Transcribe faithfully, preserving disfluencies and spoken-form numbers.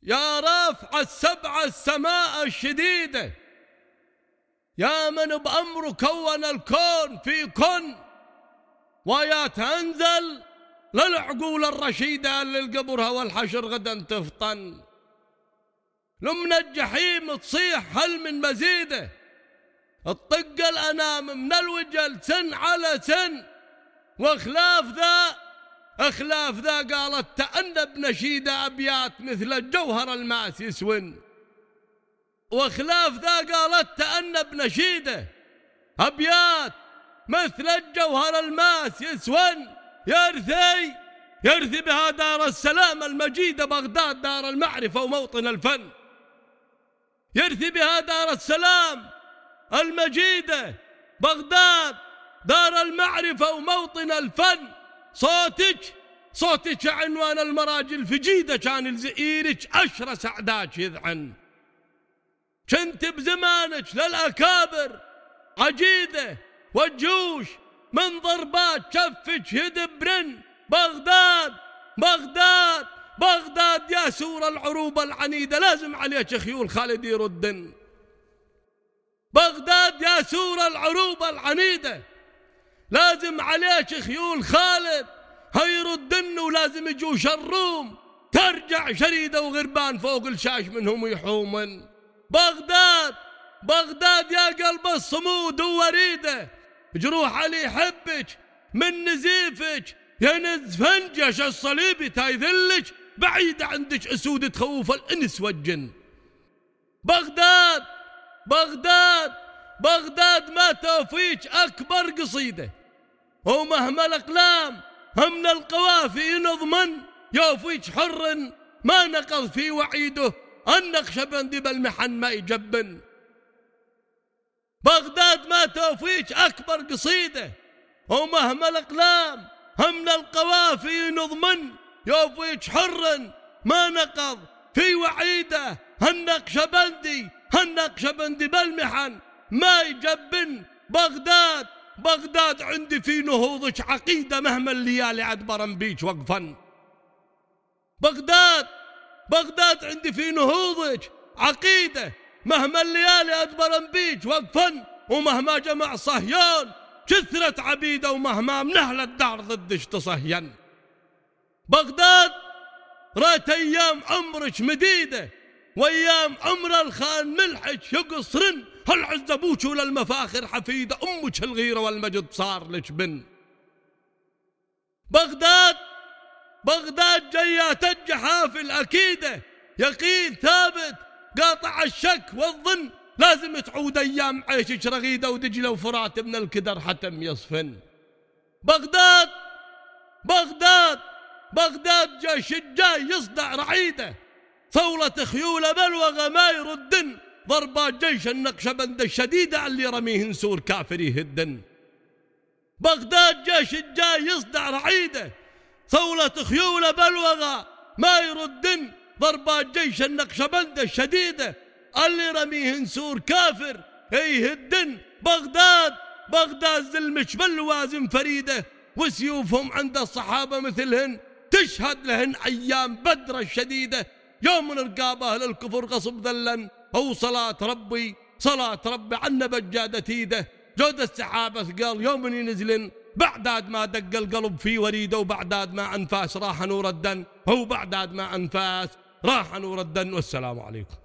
يا رافع السبع السماء الشديدة، يا من بأمره كون الكون في كن، ويا تنزل للعقول الرشيدة اللي القبرها والحشر غدا تفطن. لمن الجحيم تصيح هل من مزيده، الطق الأنام من الوجل سن على سن، وخلاف ذا اخلاف ذا قالت تأنب نشيدة أبيات مثل الجوهر الماس يسون. وخلاف ذا قالت تأنب نشيدة أبيات مثل الجوهر الماس يسون. يرثي يرثي بها دار السلام المجيدة بغداد دار المعرفة وموطن الفن. يرثي بها دار السلام المجيدة بغداد دار المعرفة وموطن الفن. صوتك صوتك عنوان المراجل في جيدة، كان الزئيرك عشرة سعداك يذعن. كنت بزمانك للأكابر عجيدة والجوش من ضربات كفك يدبرن. بغداد بغداد بغداد يا سور العروبة العنيدة، لازم عليك خيول خالد يردن. بغداد يا سور العروبة العنيدة، لازم عليك خيول خالد هيردن، ولازم يجوش الروم ترجع شريدة وغربان فوق الشاش منهم يحومن. بغداد بغداد يا قلب الصمود ووريده، جروح علي حبك من نزيفك ينز فنجش الصليبي تايذلك، بعيدة عندك أسود تخوف الإنس والجن. بغداد بغداد بغداد ما توفيك أكبر قصيدة، ومهما الأقلام هم القوافي نضمن، يوفيك حر ما نقض في وعيده، النقشبندي بالمحن ما يجبن. بغداد ما توفيك أكبر قصيدة، ومهما الأقلام هم القوافي نضمن، يوفيك حر ما نقض في وعيده، النقشبندي النقشبندي بالمحن ما يجبن. بغداد بغداد عندي في نهوضك عقيدة مهما الليالي عدبرن بيك وقفن. بغداد بغداد عندي في نهوضك عقيدة مهما الليالي أدبرن بيك وقفن، ومهما جمع صهيون كثرة عبيدة، ومهما من أهل الدار ضدش تصهين. بغداد رأيت أيام عمرك مديدة، وأيام عمر الخان ملحك يقصرن، هالعز أبوك وللمفاخر حفيدة، أمك الغيرة والمجد صار لك بن. بغداد بغداد جيات الجحافل الأكيدة، يقين ثابت قاطع الشك والظن، لازم تعود أيام عيشك رغيدة، ودجلة وفرات من الكدر حتم يصفن. بغداد بغداد بغداد جيش الجاي يصدع رعيدة، صولة خيولة بلوغة ما يردن، ضربات جيش النقشبند الشديدة اللي رميهن سور كافر يهدن. بغداد جيش الجاي يصدع رعيدة، صولة خيولة بلوغة ما يردن، ضربات جيش النقشبند الشديدة اللي رميهن سور كافر يهدن. بغداد بغداد زلمش باللوازم فريدة، وسيوفهم عند الصحابة مثلهن تشهد لهن أيام بدر الشديدة، يوم الرقابة أهل الكفر غصب ذلا، أو صلاة ربي صلاة ربي عنا بجادة ايده، جود السحابة ثقال يوم ينزلن، بعداد ما دق القلب في وريده، وبعداد ما أنفاس راح نور الدن، هو بعداد ما أنفاس راح نور الدن. والسلام عليكم.